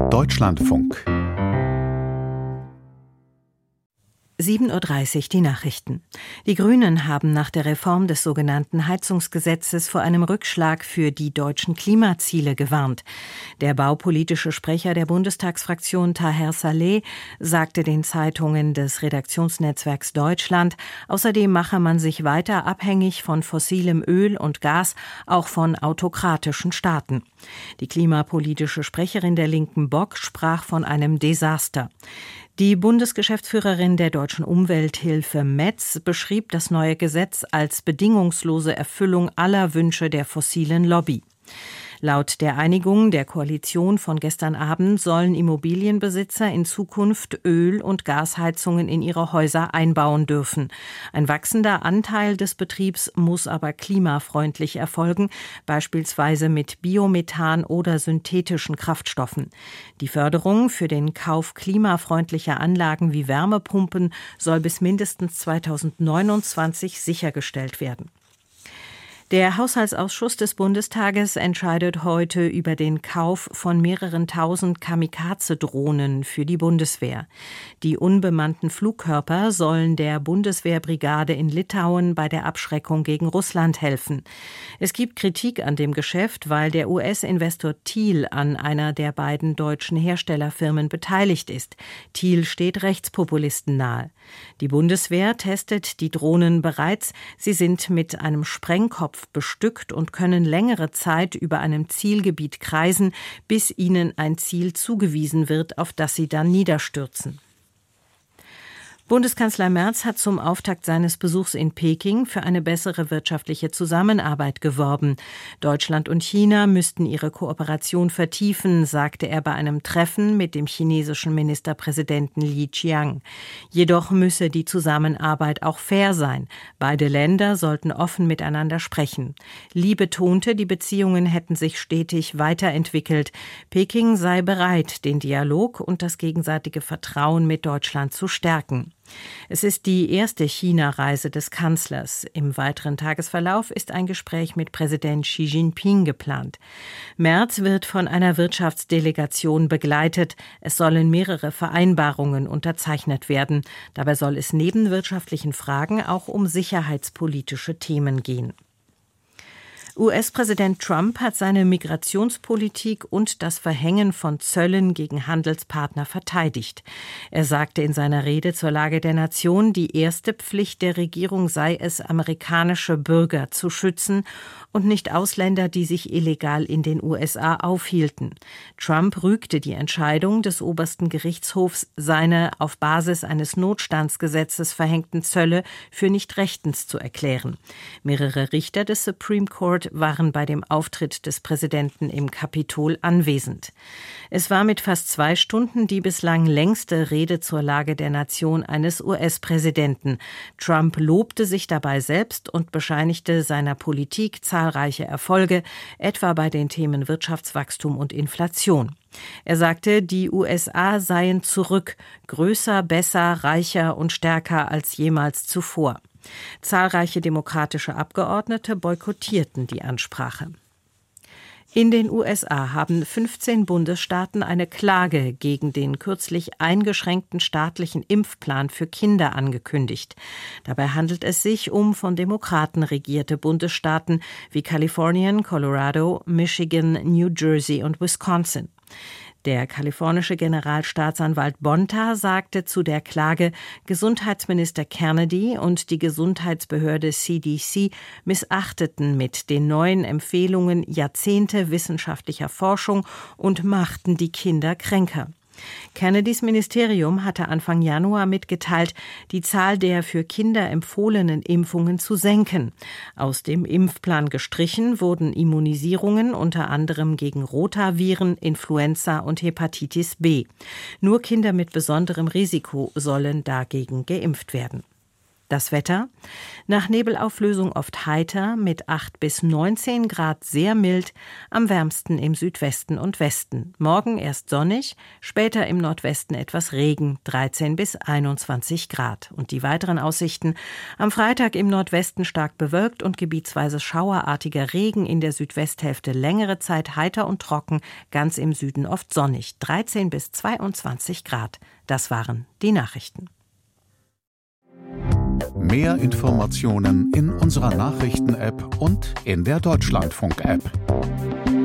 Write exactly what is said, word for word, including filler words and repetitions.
Deutschlandfunk. sieben Uhr dreißig die Nachrichten. Die Grünen haben nach der Reform des sogenannten Heizungsgesetzes vor einem Rückschlag für die deutschen Klimaziele gewarnt. Der baupolitische Sprecher der Bundestagsfraktion Taher Saleh sagte den Zeitungen des Redaktionsnetzwerks Deutschland, außerdem mache man sich weiter abhängig von fossilem Öl und Gas, auch von autokratischen Staaten. Die klimapolitische Sprecherin der Linken Bock sprach von einem Desaster. Die Bundesgeschäftsführerin der Deutschen Umwelthilfe Metz beschrieb das neue Gesetz als bedingungslose Erfüllung aller Wünsche der fossilen Lobby. Laut der Einigung der Koalition von gestern Abend sollen Immobilienbesitzer in Zukunft Öl- und Gasheizungen in ihre Häuser einbauen dürfen. Ein wachsender Anteil des Betriebs muss aber klimafreundlich erfolgen, beispielsweise mit Biomethan oder synthetischen Kraftstoffen. Die Förderung für den Kauf klimafreundlicher Anlagen wie Wärmepumpen soll bis mindestens zweitausendneunundzwanzig sichergestellt werden. Der Haushaltsausschuss des Bundestages entscheidet heute über den Kauf von mehreren tausend Kamikaze-Drohnen für die Bundeswehr. Die unbemannten Flugkörper sollen der Bundeswehrbrigade in Litauen bei der Abschreckung gegen Russland helfen. Es gibt Kritik an dem Geschäft, weil der U S-Investor Thiel an einer der beiden deutschen Herstellerfirmen beteiligt ist. Thiel steht Rechtspopulisten nahe. Die Bundeswehr testet die Drohnen bereits. Sie sind mit einem Sprengkopf bestückt und können längere Zeit über einem Zielgebiet kreisen, bis ihnen ein Ziel zugewiesen wird, auf das sie dann niederstürzen. Bundeskanzler Merz hat zum Auftakt seines Besuchs in Peking für eine bessere wirtschaftliche Zusammenarbeit geworben. Deutschland und China müssten ihre Kooperation vertiefen, sagte er bei einem Treffen mit dem chinesischen Ministerpräsidenten Li Qiang. Jedoch müsse die Zusammenarbeit auch fair sein. Beide Länder sollten offen miteinander sprechen. Li betonte, die Beziehungen hätten sich stetig weiterentwickelt. Peking sei bereit, den Dialog und das gegenseitige Vertrauen mit Deutschland zu stärken. Es ist die erste China-Reise des Kanzlers. Im weiteren Tagesverlauf ist ein Gespräch mit Präsident Xi Jinping geplant. Merz wird von einer Wirtschaftsdelegation begleitet. Es sollen mehrere Vereinbarungen unterzeichnet werden. Dabei soll es neben wirtschaftlichen Fragen auch um sicherheitspolitische Themen gehen. U S-Präsident Trump hat seine Migrationspolitik und das Verhängen von Zöllen gegen Handelspartner verteidigt. Er sagte in seiner Rede zur Lage der Nation, die erste Pflicht der Regierung sei es, amerikanische Bürger zu schützen und nicht Ausländer, die sich illegal in den U S A aufhielten. Trump rügte die Entscheidung des obersten Gerichtshofs, seine auf Basis eines Notstandsgesetzes verhängten Zölle für nicht rechtens zu erklären. Mehrere Richter des Supreme Court waren bei dem Auftritt des Präsidenten im Kapitol anwesend. Es war mit fast zwei Stunden die bislang längste Rede zur Lage der Nation eines U S-Präsidenten. Trump lobte sich dabei selbst und bescheinigte seiner Politik zahlreiche Erfolge, etwa bei den Themen Wirtschaftswachstum und Inflation. Er sagte, die U S A seien zurück, größer, besser, reicher und stärker als jemals zuvor. Zahlreiche demokratische Abgeordnete boykottierten die Ansprache. In den U S A haben fünfzehn Bundesstaaten eine Klage gegen den kürzlich eingeschränkten staatlichen Impfplan für Kinder angekündigt. Dabei handelt es sich um von Demokraten regierte Bundesstaaten wie Kalifornien, Colorado, Michigan, New Jersey und Wisconsin. Der kalifornische Generalstaatsanwalt Bonta sagte zu der Klage, Gesundheitsminister Kennedy und die Gesundheitsbehörde C D C missachteten mit den neuen Empfehlungen Jahrzehnte wissenschaftlicher Forschung und machten die Kinder kränker. Kennedys Ministerium hatte Anfang Januar mitgeteilt, die Zahl der für Kinder empfohlenen Impfungen zu senken. Aus dem Impfplan gestrichen wurden Immunisierungen unter anderem gegen Rotaviren, Influenza und Hepatitis B. Nur Kinder mit besonderem Risiko sollen dagegen geimpft werden. Das Wetter: Nach Nebelauflösung oft heiter, mit acht bis neunzehn Grad sehr mild, am wärmsten im Südwesten und Westen. Morgen erst sonnig, später im Nordwesten etwas Regen, dreizehn bis einundzwanzig Grad. Und die weiteren Aussichten: Am Freitag im Nordwesten stark bewölkt und gebietsweise schauerartiger Regen, in der Südwesthälfte längere Zeit heiter und trocken, ganz im Süden oft sonnig, dreizehn bis zweiundzwanzig Grad. Das waren die Nachrichten. Mehr Informationen in unserer Nachrichten-App und in der Deutschlandfunk-App.